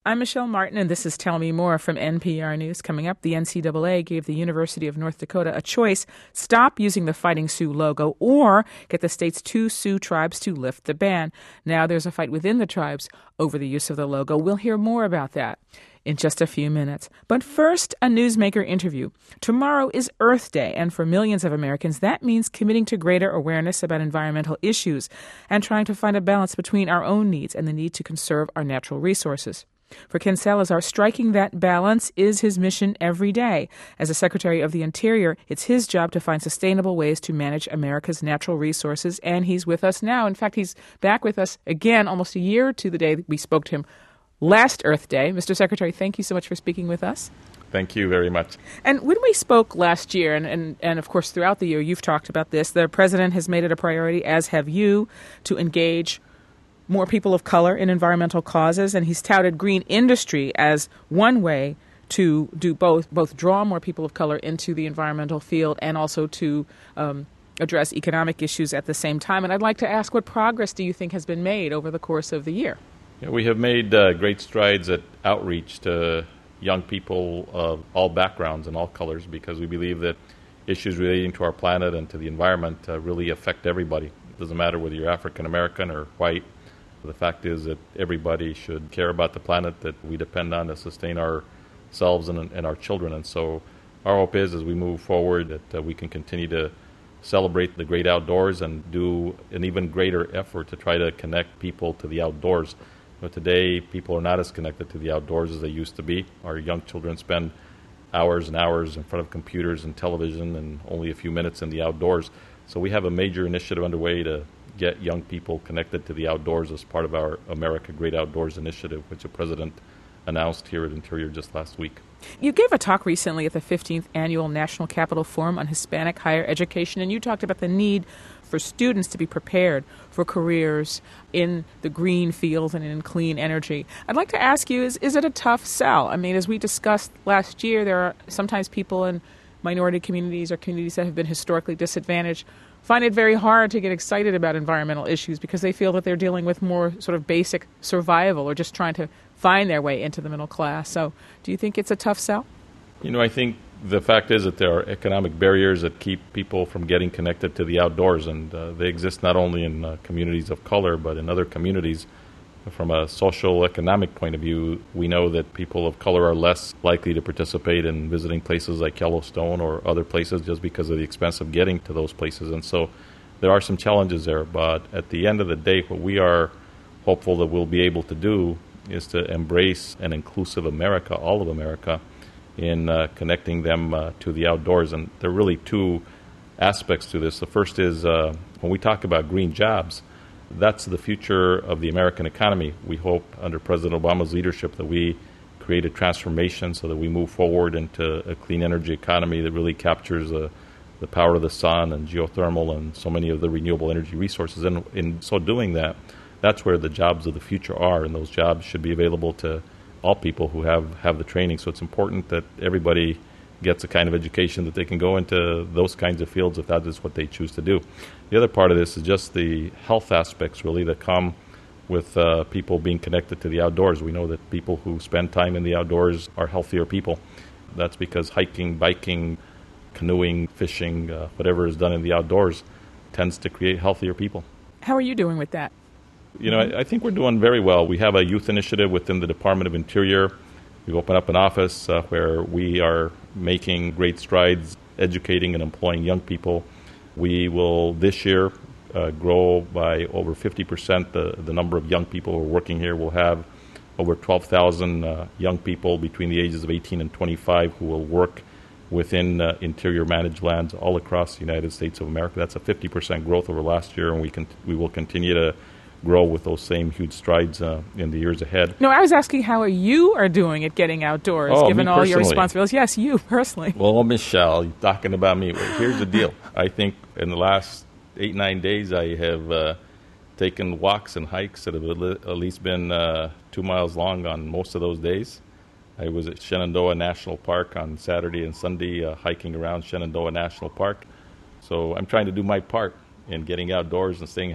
I'm Michelle Martin, and this is Tell Me More from NPR News. Coming up, the NCAA gave the University of North Dakota a choice: stop using the Fighting Sioux logo or get the state's 2 Sioux tribes to lift the ban. Now there's a fight within the tribes over the use of the logo. We'll hear more about that in just a few minutes. But first, a newsmaker interview. Tomorrow is Earth Day, and for millions of Americans, that means committing to greater awareness about environmental issues and trying to find a balance between our own needs and the need to conserve our natural resources. For Ken Salazar, striking that balance is his mission every day. As the Secretary of the Interior, it's his job to find sustainable ways to manage America's natural resources, and he's with us now. In fact, he's back with us again almost a year to the day that we spoke to him last Earth Day. Mr. Secretary, thank you so much for speaking with us. Thank you very much. And when we spoke last year, and of course throughout the year, you've talked about this, the President has made it a priority, as have you, to engage more people of color in environmental causes, and he's touted green industry as one way to do both draw more people of color into the environmental field and also to address economic issues at the same time. And I'd like to ask, what progress do you think has been made over the course of the year? Yeah, we have made great strides at outreach to young people of all backgrounds and all colors, because we believe that issues relating to our planet and to the environment really affect everybody. It doesn't matter whether you're African American or white. The fact is that everybody should care about the planet that we depend on to sustain ourselves and our children. And so our hope is, as we move forward, that we can continue to celebrate the great outdoors and do an even greater effort to try to connect people to the outdoors. But today, people are not as connected to the outdoors as they used to be. Our young children spend hours and hours in front of computers and television and only a few minutes in the outdoors. So we have a major initiative underway to get young people connected to the outdoors as part of our America Great Outdoors initiative, which the President announced here at Interior just last week. You gave a talk recently at the 15th Annual National Capital Forum on Hispanic Higher Education, and you talked about the need for students to be prepared for careers in the green field and in clean energy. I'd like to ask you, is it a tough sell? I mean, as we discussed last year, there are sometimes people in minority communities or communities that have been historically disadvantaged find it very hard to get excited about environmental issues because they feel that they're dealing with more sort of basic survival or just trying to find their way into the middle class. So do you think it's a tough sell? I think the fact is that there are economic barriers that keep people from getting connected to the outdoors, and they exist not only in communities of color, but in other communities. From a social economic point of view, we know that people of color are less likely to participate in visiting places like Yellowstone or other places just because of the expense of getting to those places. And so there are some challenges there. But at the end of the day, what we are hopeful that we'll be able to do is to embrace an inclusive America, all of America, in connecting them to the outdoors. And there are really two aspects to this. The first is when we talk about green jobs, that's the future of the American economy. We hope under President Obama's leadership that we create a transformation so that we move forward into a clean energy economy that really captures the power of the sun and geothermal and so many of the renewable energy resources. And in so doing that, that's where the jobs of the future are, and those jobs should be available to all people who have the training. So it's important that everybody gets a kind of education that they can go into those kinds of fields if that is what they choose to do. The other part of this is just the health aspects really that come with people being connected to the outdoors. We know that people who spend time in the outdoors are healthier people. That's because hiking, biking, canoeing, fishing, whatever is done in the outdoors tends to create healthier people. How are you doing with that? I think we're doing very well. We have a youth initiative within the Department of Interior. We've opened up an office where we are making great strides educating and employing young people. We will this year grow by over 50% the number of young people who are working here. We'll have over 12,000 young people between the ages of 18 and 25 who will work within Interior managed lands all across the United States of America. That's a 50% growth over last year, and we will continue to grow with those same huge strides in the years ahead. No, I was asking how you are doing at getting outdoors, given all your responsibilities. Yes, you personally. Well, Michelle, you're talking about me. Well, here's the deal. I think in the last 8-9 days, I have taken walks and hikes that have at least been 2 miles long on most of those days. I was at Shenandoah National Park on Saturday and Sunday hiking around Shenandoah National Park. So I'm trying to do my part in getting outdoors and staying healthy.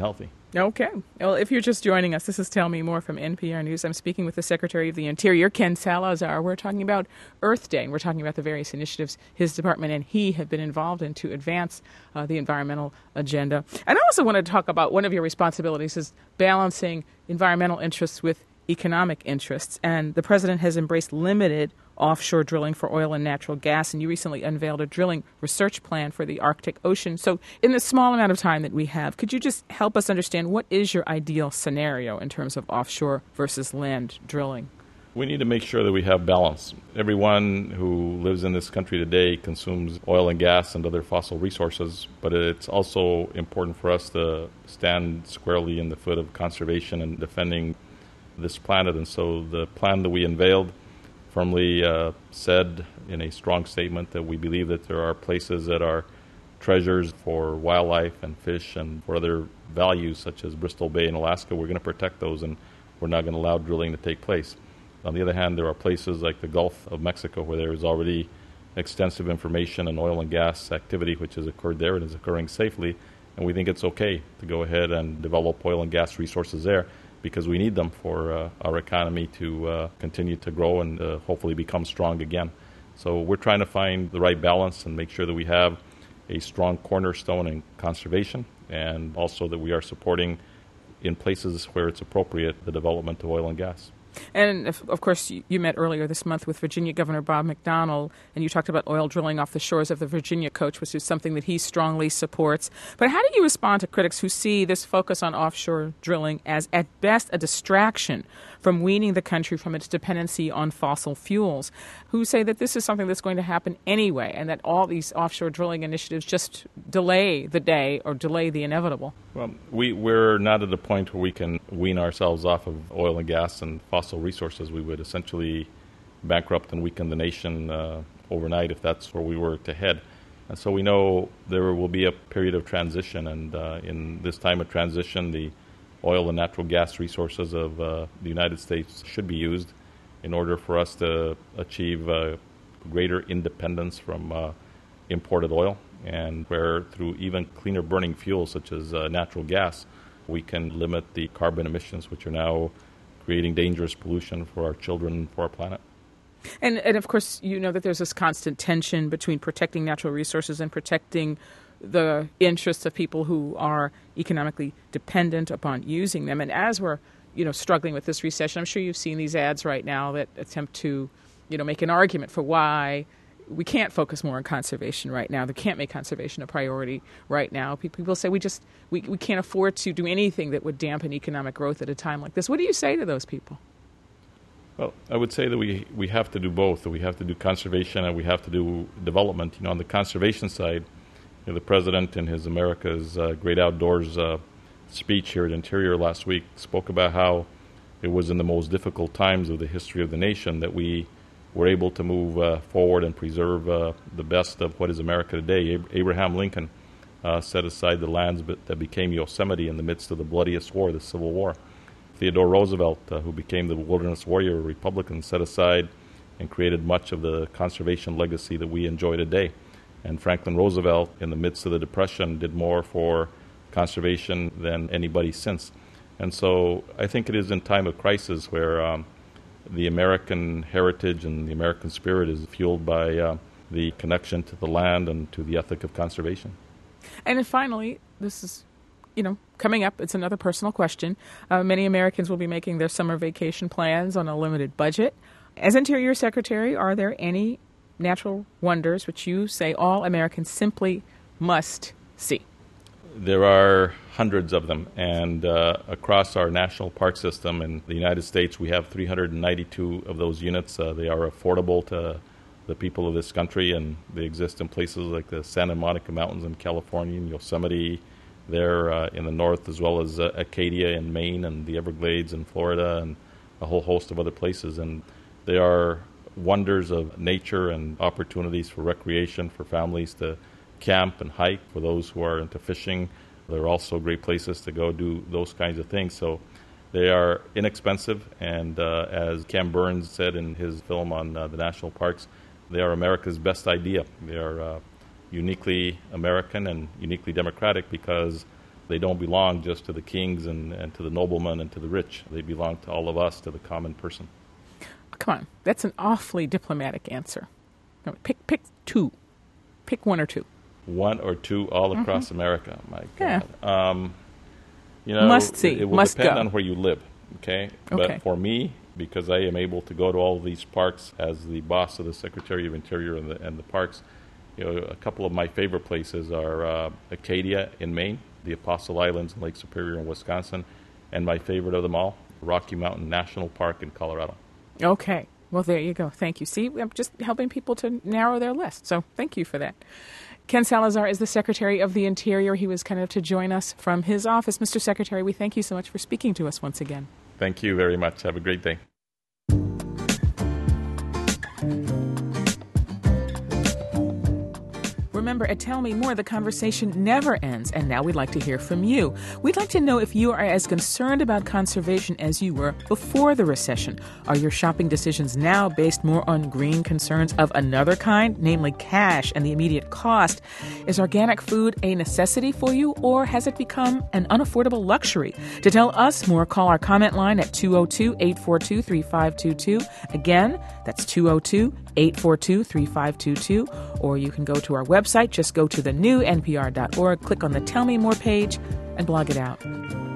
Okay. Well, if you're just joining us, this is Tell Me More from NPR News. I'm speaking with the Secretary of the Interior, Ken Salazar. We're talking about Earth Day, and we're talking about the various initiatives his department and he have been involved in to advance the environmental agenda. And I also want to talk about one of your responsibilities is balancing environmental interests with economic interests. And the president has embraced limited offshore drilling for oil and natural gas, and you recently unveiled a drilling research plan for the Arctic Ocean. So in the small amount of time that we have, could you just help us understand what is your ideal scenario in terms of offshore versus land drilling? We need to make sure that we have balance. Everyone who lives in this country today consumes oil and gas and other fossil resources, but it's also important for us to stand squarely in the foot of conservation and defending this planet. And so the plan that we unveiled firmly said in a strong statement that we believe that there are places that are treasures for wildlife and fish and for other values, such as Bristol Bay in Alaska. We're going to protect those, and we're not going to allow drilling to take place. On the other hand, there are places like the Gulf of Mexico where there is already extensive information and oil and gas activity which has occurred there and is occurring safely, and we think it's okay to go ahead and develop oil and gas resources there, because we need them for our economy to continue to grow and hopefully become strong again. So we're trying to find the right balance and make sure that we have a strong cornerstone in conservation, and also that we are supporting, in places where it's appropriate, the development of oil and gas. And, of course, you met earlier this month with Virginia Governor Bob McDonnell, and you talked about oil drilling off the shores of the Virginia Coast, which is something that he strongly supports. But how do you respond to critics who see this focus on offshore drilling as, at best, a distraction from weaning the country from its dependency on fossil fuels, who say that this is something that's going to happen anyway, and that all these offshore drilling initiatives just delay the day or delay the inevitable? Well, we're not at the point where we can wean ourselves off of oil and gas and fossil resources. We would essentially bankrupt and weaken the nation overnight if that's where we were to head. And so we know there will be a period of transition, and in this time of transition, the oil and natural gas resources of the United States should be used in order for us to achieve greater independence from imported oil, and where through even cleaner burning fuels such as natural gas, we can limit the carbon emissions which are now creating dangerous pollution for our children and for our planet. And of course, you know that there's this constant tension between protecting natural resources and protecting the interests of people who are economically dependent upon using them. And as we're, struggling with this recession, I'm sure you've seen these ads right now that attempt to, make an argument for why we can't focus more on conservation right now. They can't make conservation a priority right now. People say we can't afford to do anything that would dampen economic growth at a time like this. What do you say to those people? Well, I would say that we have to do both. That we have to do conservation and we have to do development. On the conservation side, the president in his America's Great Outdoors speech here at Interior last week spoke about how it was in the most difficult times of the history of the nation that we were able to move forward and preserve the best of what is America today. Abraham Lincoln set aside the lands that became Yosemite in the midst of the bloodiest war, the Civil War. Theodore Roosevelt, who became the wilderness warrior Republican, set aside and created much of the conservation legacy that we enjoy today. And Franklin Roosevelt, in the midst of the Depression, did more for conservation than anybody since. And so I think it is in time of crisis where the American heritage and the American spirit is fueled by the connection to the land and to the ethic of conservation. And then finally, this is, coming up, it's another personal question. Many Americans will be making their summer vacation plans on a limited budget. As Interior Secretary, are there any natural wonders which you say all Americans simply must see? There are hundreds of them, and across our national park system in the United States, we have 392 of those units. They are affordable to the people of this country, and they exist in places like the Santa Monica Mountains in California, and Yosemite there in the north, as well as Acadia in Maine and the Everglades in Florida, and a whole host of other places. And they are wonders of nature and opportunities for recreation for families to camp and hike, for those who are into fishing. They're also great places to go do those kinds of things. So they are inexpensive, and as Ken Burns said in his film on the national parks, they are America's best idea. They are uniquely American and uniquely democratic because They don't belong just to the kings and to the noblemen and to the rich. They belong to all of us, to the common person. Come on, that's an awfully diplomatic answer. Pick two. Pick one or two. One or two all across America. My God. Yeah. Must see. It will Must depend go. on where you live. Okay. But for me, because I am able to go to all of these parks as the boss of the Secretary of Interior and the parks, a couple of my favorite places are Acadia in Maine, the Apostle Islands in Lake Superior in Wisconsin, and my favorite of them all, Rocky Mountain National Park in Colorado. Okay. Well, there you go. Thank you. See, I'm just helping people to narrow their list. So thank you for that. Ken Salazar is the Secretary of the Interior. He was kind enough to join us from his office. Mr. Secretary, we thank you so much for speaking to us once again. Thank you very much. Have a great day. Remember, at Tell Me More, the conversation never ends, and now we'd like to hear from you. We'd like to know if you are as concerned about conservation as you were before the recession. Are your shopping decisions now based more on green concerns of another kind, namely cash and the immediate cost? Is organic food a necessity for you, or has it become an unaffordable luxury? To tell us more, call our comment line at 202-842-3522. Again, that's 202-842-3522, or you can go to our website. Just go to the new NPR.org, click on the Tell Me More page, and blog it out.